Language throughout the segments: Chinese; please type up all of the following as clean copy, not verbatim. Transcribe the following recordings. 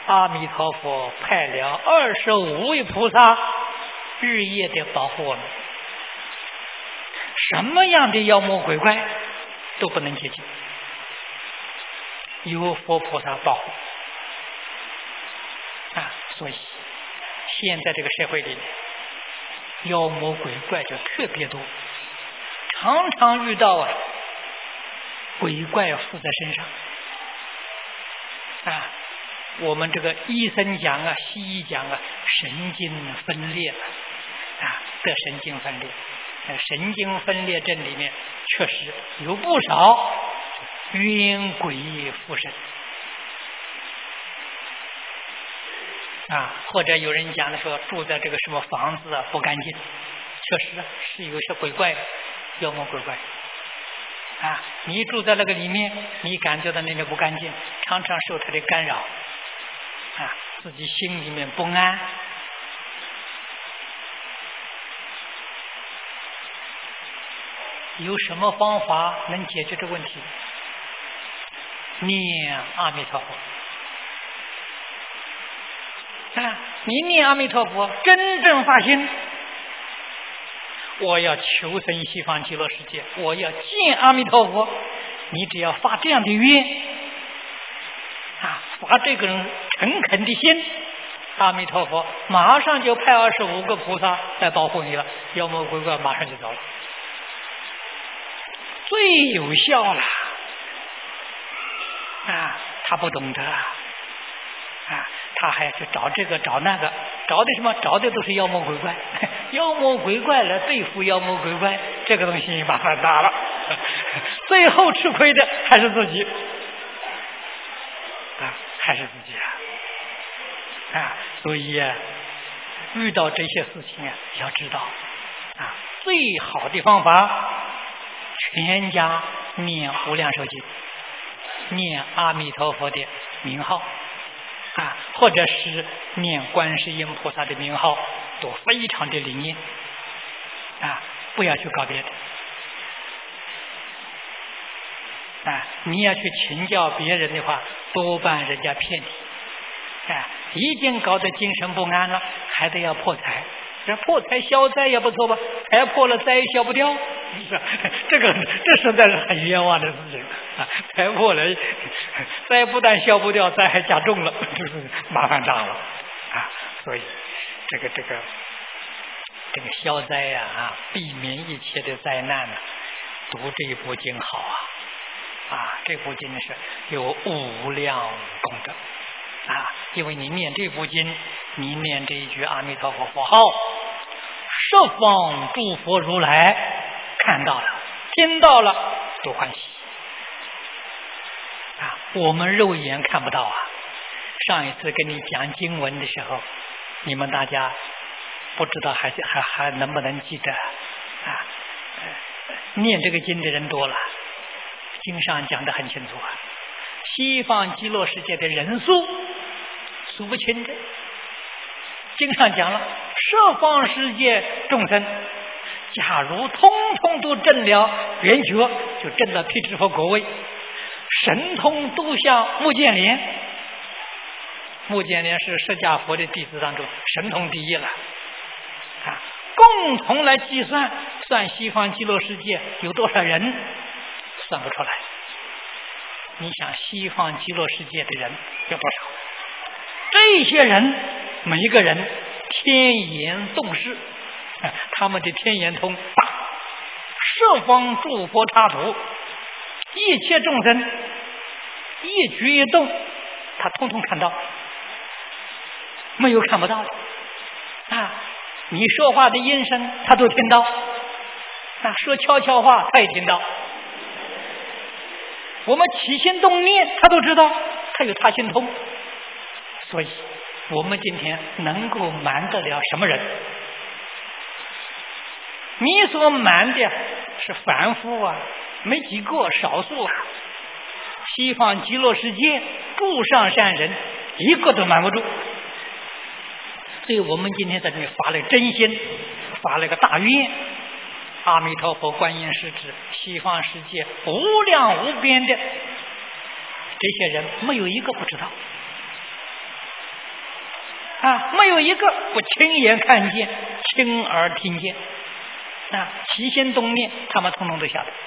阿弥陀佛派了25位菩萨，日夜的保护我们，什么样的妖魔鬼怪都不能接近，有佛菩萨保护啊！所以现在这个社会里面，妖魔鬼怪就特别多，常常遇到鬼怪附在身上啊！我们这个医生讲西医讲神经分裂啊，得神经分裂。神经分裂症里面确实有不少冤鬼附身啊，或者有人讲的说住在这个什么房子不干净，确实是有些鬼怪妖魔鬼怪啊，你住在那个里面，你感觉到那边不干净，常常受他的干扰啊，自己心里面不安。有什么方法能解决这个问题？念阿弥陀佛啊！你念阿弥陀佛，真正发心，我要求生西方极乐世界，我要见阿弥陀佛。你只要发这样的愿啊，发这个诚恳的心，阿弥陀佛马上就派25个菩萨来保护你了，妖魔鬼怪马上就走了。最有效了啊！他不懂得啊，他还去找这个找那个，找的什么？找的都是妖魔鬼怪，妖魔鬼怪来对付妖魔鬼怪，这个东西麻烦大了，最后吃亏的还是自己啊，还是自己啊！所以遇到这些事情要知道啊，最好的方法。全家念无量寿经，念阿弥陀佛的名号啊，或者是念观世音菩萨的名号，都非常的灵验啊！不要去搞别的啊！你要去请教别人的话，多半人家骗你啊！已经搞得精神不安了，还得要破财。这破财消灾也不错吧？财破了，灾消不掉，这实在是很冤枉的事情啊！财破了，灾不但消不掉，灾还加重了，就是麻烦大了啊！所以这个消灾避免一切的灾难读这部经好啊！这部经是有无量功德啊！因为你念这部经，你念这一句阿弥陀佛佛号，十方诸佛如来看到了听到了都欢喜啊！我们肉眼看不到上一次跟你讲经文的时候，你们大家不知道还能不能记得念这个经的人多了，经上讲得很清楚西方极乐世界的人数数不清的。经上讲了，十方世界众生，假如通通都证了圆觉，就证了辟支佛果位，神通都像目犍连。目犍连是释迦佛的弟子当中神通第一了共同来计算西方极乐世界有多少人，算不出来。你想西方极乐世界的人有多少？这些人每一个人天眼洞视，他们的天眼通大，十方诸佛刹土，一切众生一举一动他通通看到，没有看不到的你说话的音声他都听到说悄悄话他也听到，我们起心动念他都知道，他有他心通。所以我们今天能够瞒得了什么人？你所瞒的是凡夫没几个，少数西方极乐世界诸上善人一个都瞒不住。所以我们今天在这里发了真心，发了个大愿，阿弥陀佛观音是指西方世界无量无边的这些人，没有一个不知道没有一个我亲眼看见、亲耳听见起心动念，他们统统都晓得。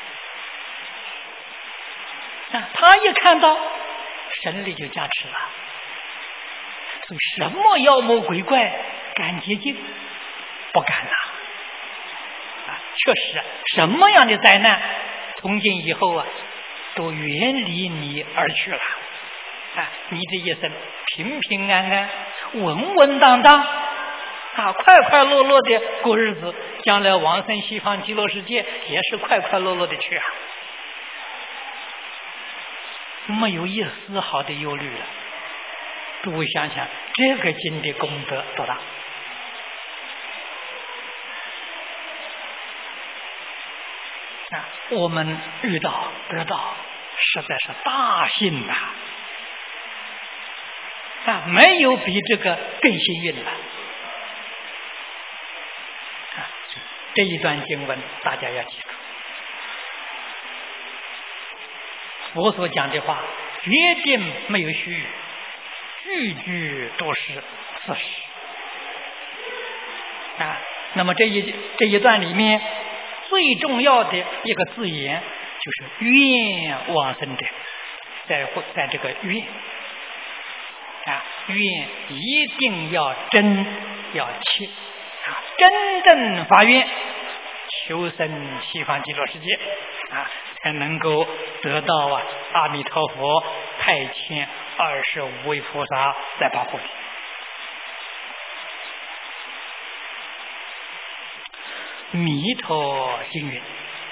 他一看到，神力就加持了。所以什么妖魔鬼怪敢接近？不敢确实什么样的灾难，从今以后都远离你而去了。你这一生平平安安、稳稳当当快快乐乐的过日子，将来往生西方极乐世界也是快快乐乐的去没有一丝毫的忧虑了。诸位想想，这个经的功德多大！我们遇到得到，实在是大幸没有比这个更幸运了。这一段经文大家要记住，佛所讲的话绝对没有虚语，句句都是事实那么这一段里面最重要的一个字眼就是愿往生者，在这个愿愿一定要真要切真正发愿求生西方极乐世界才能够得到阿弥陀佛派遣25位菩萨在保护你。弥陀经云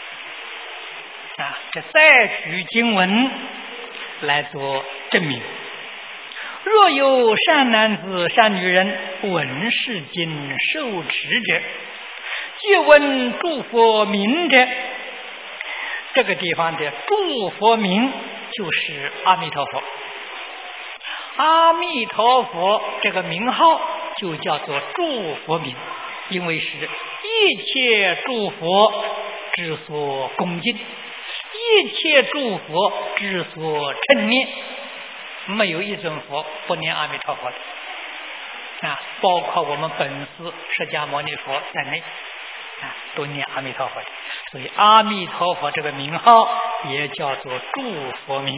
这再取经文来做证明。若有善男子善女人闻是经受持者，借闻诸佛名者，这个地方的诸佛名就是阿弥陀佛。阿弥陀佛这个名号就叫做诸佛名，因为是一切诸佛之所恭敬，一切诸佛之所称念，没有一尊佛不念阿弥陀佛的包括我们本师释迦牟尼佛在内都念阿弥陀佛的。所以阿弥陀佛这个名号也叫做诸佛名。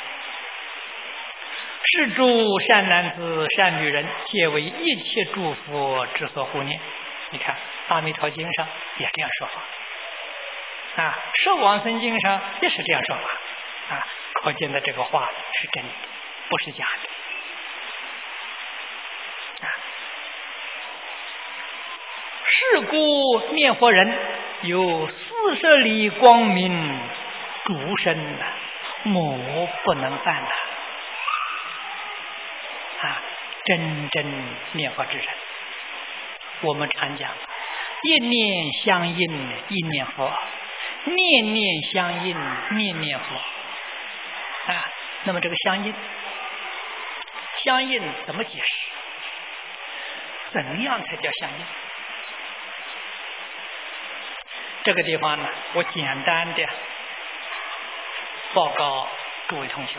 是诸善男子善女人皆为一切诸佛之所护念。你看阿弥陀经上也这样说法摄往生经上也是这样说法可见的这个话是真的，不是假的是故念佛人有40里光明诸身魔不能犯真正念佛之人。我们常讲一念相应一念佛，念念相应念念佛那么这个相应怎么解释？怎样才叫相应？这个地方呢，我简单的报告诸位同学。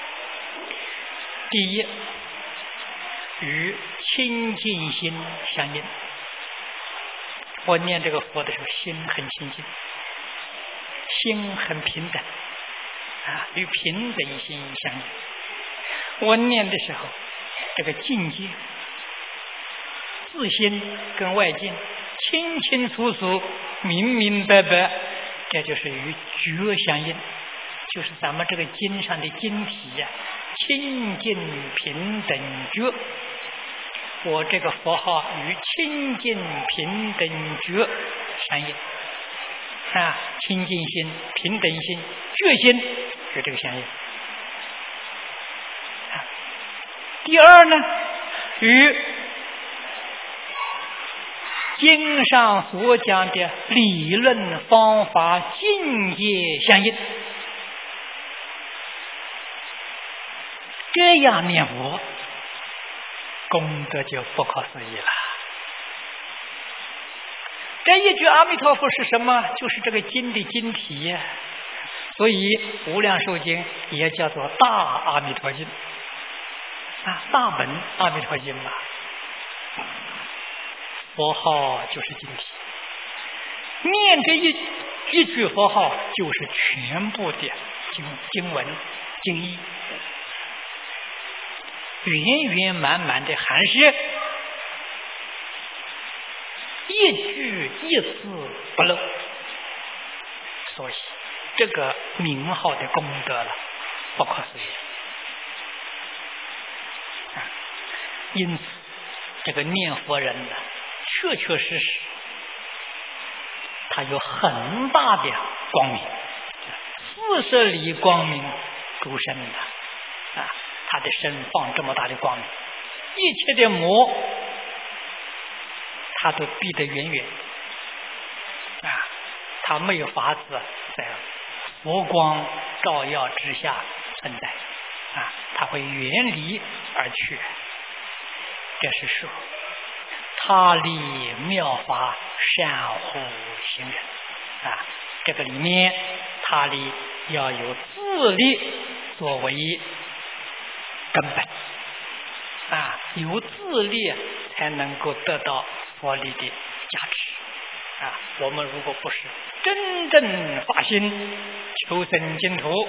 第一，与清净心相应。我念这个佛的时候，心很清净，心很平等与平等心相应。我念的时候，这个境界自心跟外境清清楚楚明明白白，这就是与觉相应，就是咱们这个经上的经体清净平等觉。我这个佛号与清净平等觉相应清净心平等心觉心与这个相应第二呢，与经上所讲的理论方法境界相应，这样念佛功德就不可思议了。这一句阿弥陀佛是什么？就是这个经的经体所以无量寿经也叫做大阿弥陀经大本阿弥陀经嘛，佛号就是经体，念这一句佛号就是全部的经文经义，圆圆满满的含释，一句一字不漏，所以这个名号的功德了不可思议。因此这个念佛人呢，确确实实他有很大的光明，40里光明诸身的他的身放这么大的光明，一切的魔他都避得远远他没有法子在佛光照耀之下存在他会远离而去。这是说他立妙法善护行人这个里面他立要有自力作为根本有自力才能够得到佛力的加持我们如果不是真正发心求生净土，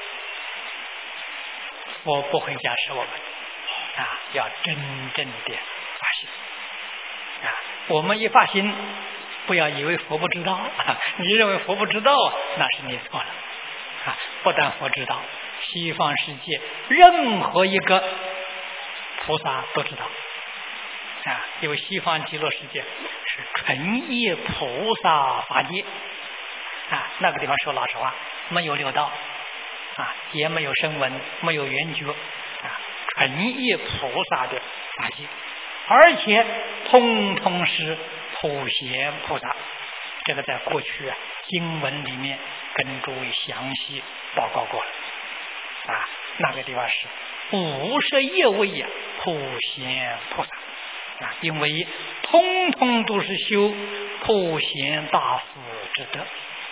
佛不会加持我们要真正的发心我们一发心，不要以为佛不知道你认为佛不知道那是你错了不但佛知道，西方世界任何一个菩萨都知道因为西方极乐世界是纯一菩萨法界那个地方说老实话没有六道也没有声闻，没有缘觉纯一菩萨的法界，而且通通是普贤菩萨。这个在过去经文里面跟诸位详细报告过了那个地方是51位普贤菩萨因为通通都是修普贤大士之德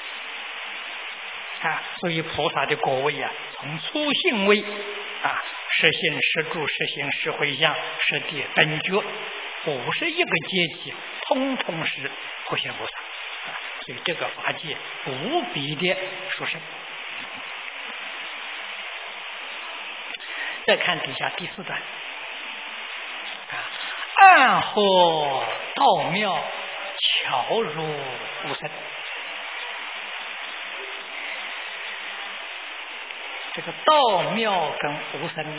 所以菩萨的果位从初信位实信实住实行实回向实地等觉51个阶级通通是普贤菩萨所以这个法界无比的殊胜。再看底下第4段暗合道妙巧如无声。这个道妙跟无声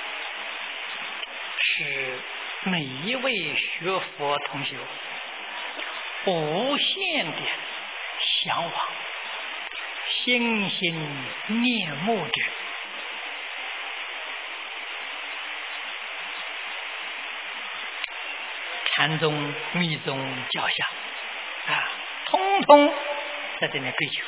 是每一位学佛同修无限的向往，心心念慕着禅宗密宗教下通通在这里追求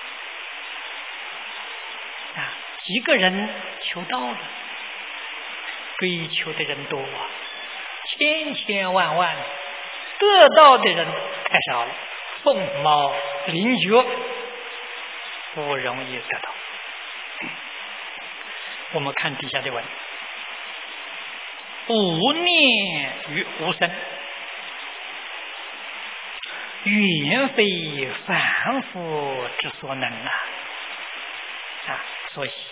几个人求道了，追求的人多千千万万，得到的人太少了，凤毛麟角，不容易得到。我们看底下的文，无念于无生，远非凡夫之所能所以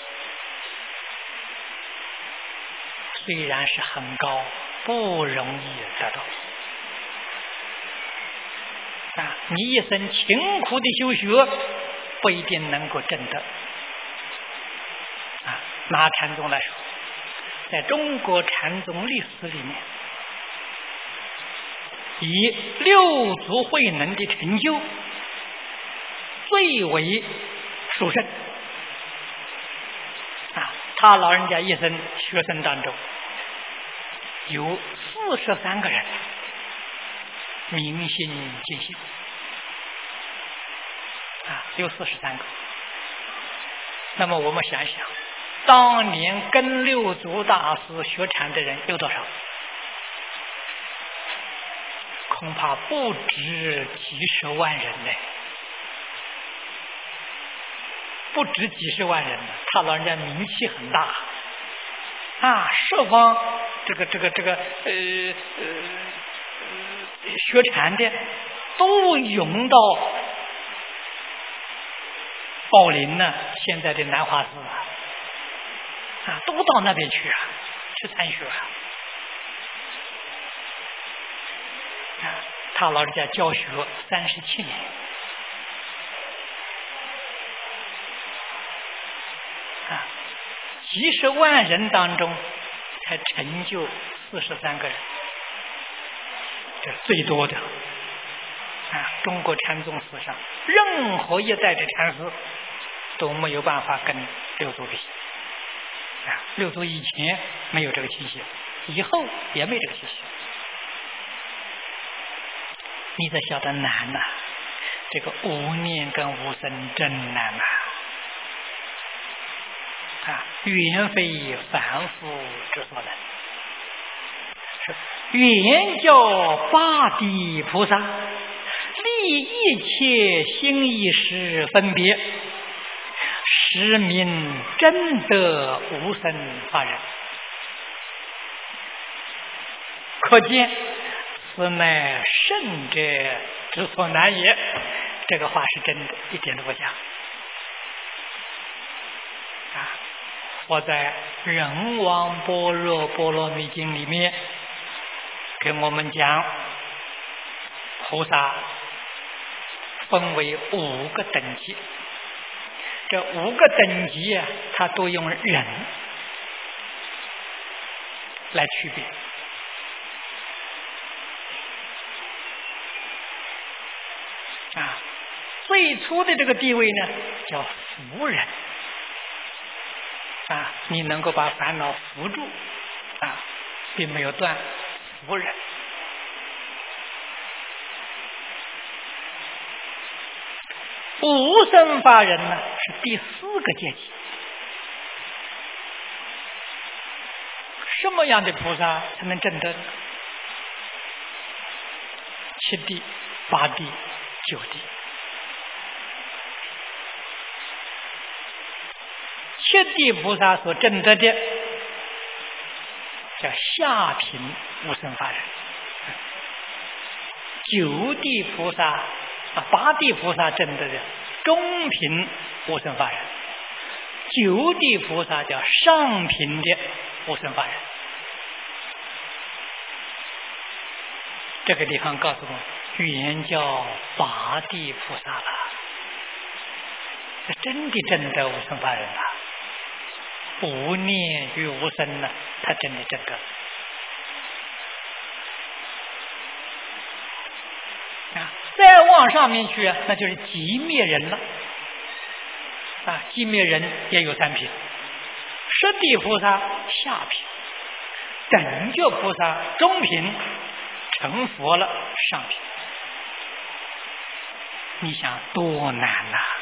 虽然是很高，不容易得到你一生勤苦的修学不一定能够证得拿禅宗来说，在中国禅宗历史里面，以六祖慧能的成就最为殊胜他老人家一生学生当中有43个人明心见性只有43个。那么我们想想，当年跟六祖大师学禅的人有多少？恐怕不止几十万人呢，不止几十万人呢。他老人家名气很大十方学禅的都涌到宝林呢，现在的南华寺都到那边去去参学他老人家教学37年几十万人当中才成就43个人，这是最多的中国禅宗史上任何一代的禅师都没有办法跟六祖比六祖以前没有这个气息，以后也没这个气息。你才晓得难这个无念跟无生真难远非凡夫之所能，是原教八地菩萨立一切心意识分别，实名真得无生法忍。可见此乃圣者之所难也。这个话是真的，一点都不假我在人王般若波罗蜜经里面跟我们讲，菩萨分为5个等级，这5个等级它都用人来区别最初的这个地位呢叫福人你能够把烦恼扶住并没有断，福人。无生法忍呢是第4个阶级。什么样的菩萨才能证得呢？7地、8地、9地。7地菩萨所证得的叫下品无生法忍，9地菩萨8地菩萨证得的中品无生法忍，9地菩萨叫上品的无生法忍。这个地方告诉我原教8地菩萨了，这真的证得无生法忍了。无念与无生呢，他真的证得再往上面去那就是寂灭人了寂灭人也有3品，十地菩萨下品，等觉菩萨中品，成佛了上品。你想多难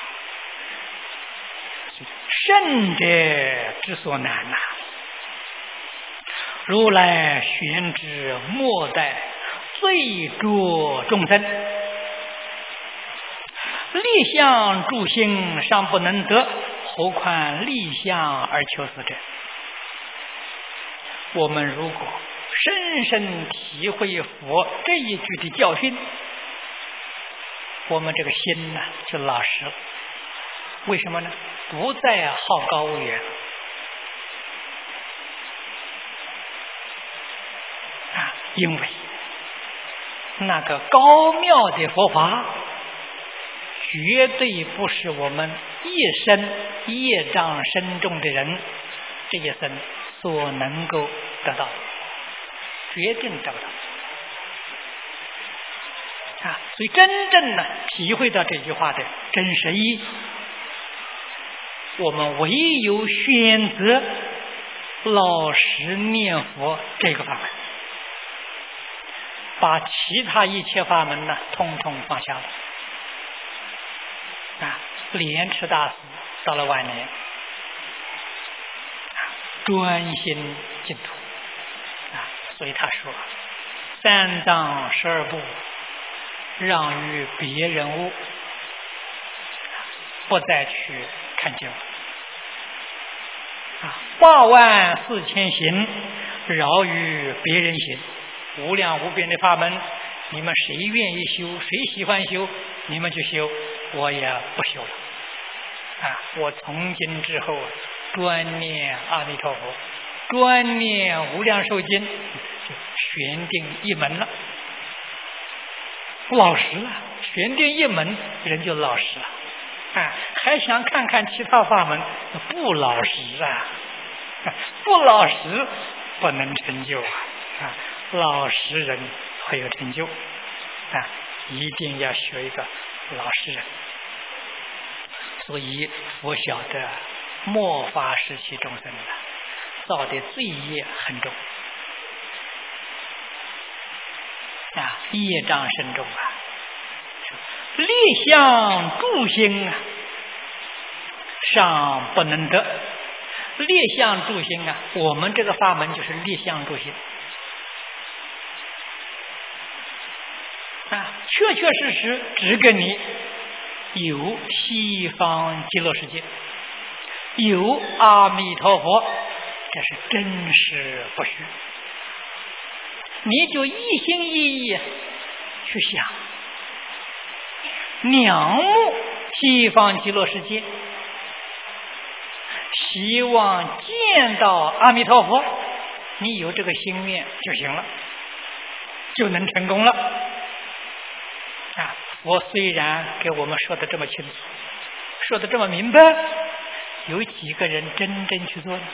圣者之所难如来玄之末代最着众生，立相助心尚不能得，何况立相而求死者。我们如果深深体会佛这一句的教训，我们这个心就老实了。为什么呢？不再好高骛远因为那个高妙的佛法绝对不是我们一生业障深重的人这一生所能够得到的，决定得不到所以真正体会到这句话的真实意义，我们唯有选择老实念佛这个法门，把其他一切法门通通放下了莲池大师到了晚年专心净土所以他说3藏12部让于别人物，不再去看经 84000行，饶于别人行。无量无边的法门，你们谁愿意修，谁喜欢修，你们去修，我也不修了。我从今之后专念阿弥陀佛，专念无量寿经，就选定一门了。老实了，选定一门人就老实了。还想看看其他法门，不老实不老实不能成就老实人会有成就一定要学一个老实人。所以我晓得末法时期众生造的罪业很重业障深重立相助心尚不能得。立相助心我们这个法门就是立相助心确确实实指给你有西方极乐世界，有阿弥陀佛，这是真实不虚。你就一心一意去想，仰慕西方极乐世界，希望见到阿弥陀佛，你有这个心念就行了，就能成功了我虽然给我们说的这么清楚，说的这么明白，有几个人真正去做呢？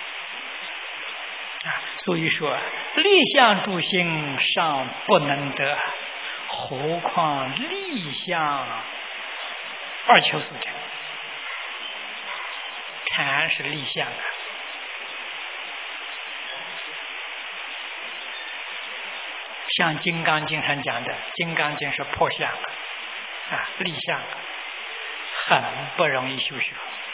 所以说立相助心尚不能得，何况立相而求速成。禅是立相像《金刚经》上讲的，《金刚经》是破相立相很不容易修学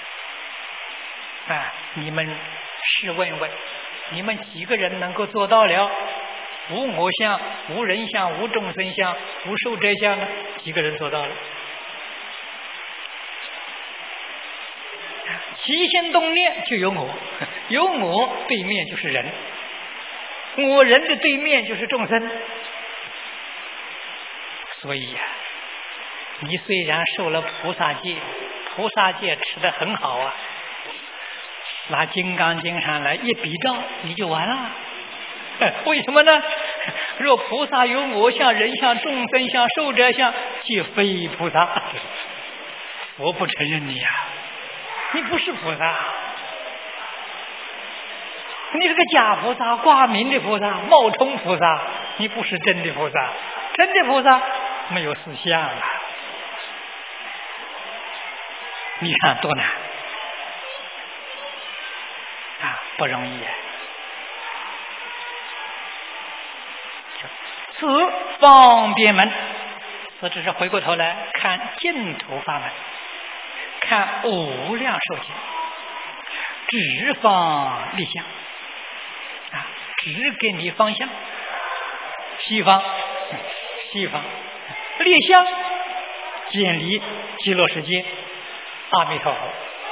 你们试问问，你们几个人能够做到了无我相、无人相、无众生相、无寿者相呢？几个人做到了？起心动念就有我，有我对面就是人，我人的对面就是众生。所以你虽然受了菩萨戒，菩萨戒吃得很好拿《金刚经》上来一比照，你就完了。为什么呢？若菩萨有我相、人相、众生相、寿者相，即非菩萨。我不承认你你不是菩萨，你是个假菩萨、挂名的菩萨、冒充菩萨，你不是真的菩萨。真的菩萨没有四相你看多难不容易此方便门，这只是回过头来看净土法门，看无量寿经，直方立相指给你方向。西方立相建立极乐世界，阿弥陀佛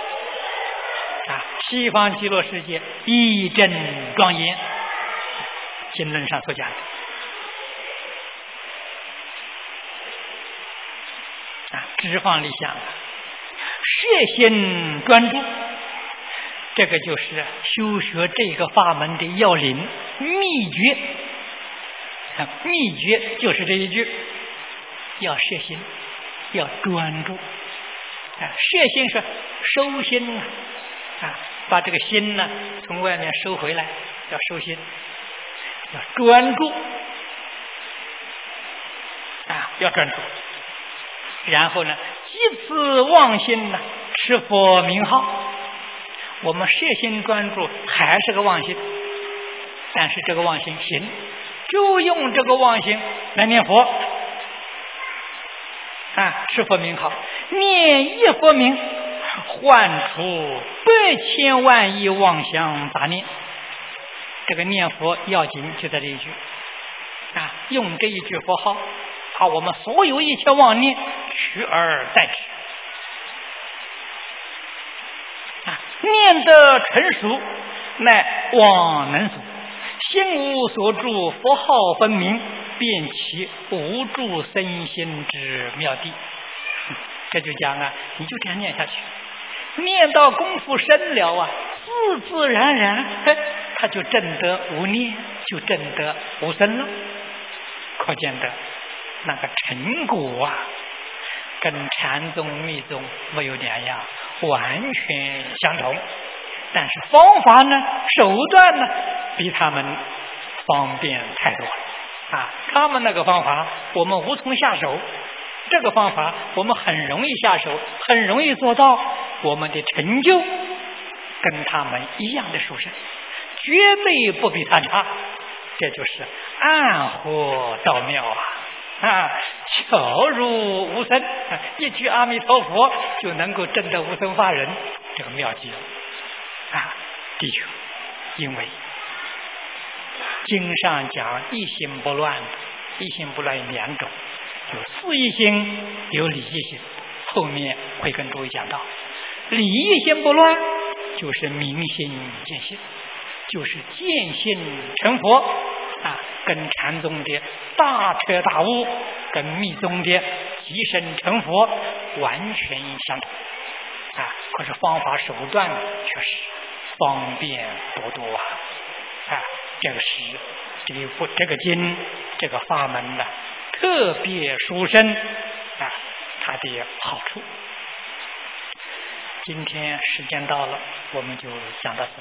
西方极乐世界一真庄严，经论上所讲的直方立相，摄心专注，这个就是修学这个法门的要领秘诀。秘诀就是这一句，要摄心，要专注摄心是收心把这个心呢从外面收回来，要收心，要专注要专注。然后呢，即此妄心持佛名号。我们摄心专注还是个妄心，但是这个妄心行，就用这个妄心来念佛持佛名号，念一佛名，唤出8,000万亿妄想杂念。这个念佛要紧就在这一句用这一句佛号，把我们所有一切妄念取而代之念念得成熟，乃妄能所。心无所住，佛号分明，辨其无住身心之妙谛。这就讲啊，你就这样念下去，念到功夫深了啊，自自然然，他就证得无念，就证得无生了。可见的那个成果啊，跟禅宗密宗没有两样，完全相同。但是方法呢，手段呢，比他们方便太多了啊！他们那个方法我们无从下手，这个方法我们很容易下手，很容易做到，我们的成就跟他们一样的殊胜，绝对不比他差。这就是暗合道妙啊！巧如无生，一句阿弥陀佛就能够证得无生法忍，这个妙计啊！的确，因为经上讲一心不乱，一心不乱有两种，有事一心，有理一心，后面会跟诸位讲到。理一心不乱就是明心见性，就是见性成佛啊，跟禅宗的大彻大悟，跟密宗的即身成佛完全相同啊。可是方法手段却是方便多啊！这个是这个经这个法门呢，特别殊胜啊，它的好处。今天时间到了，我们就讲到此。